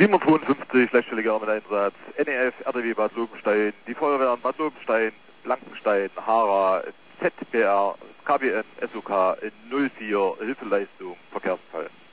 752, schlechtstelliger Einsatz, NEF, RDW Bad Lobenstein, die Feuerwehren Bad Lobenstein, Blankenstein, Hara, ZBR, KBN, SOK, 04, Hilfeleistung, Verkehrsfall.